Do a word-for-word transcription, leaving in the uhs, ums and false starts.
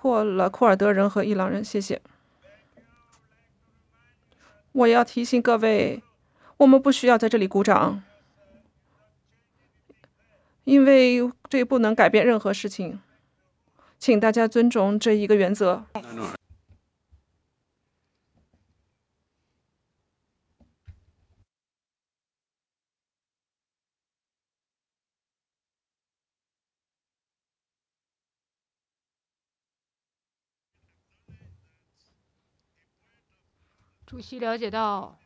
括了库尔德人和伊朗人。谢谢。我要提醒各位，我们不需要在这里鼓掌，因为这不能改变任何事情。请大家尊重这一个原则。 主席了解到，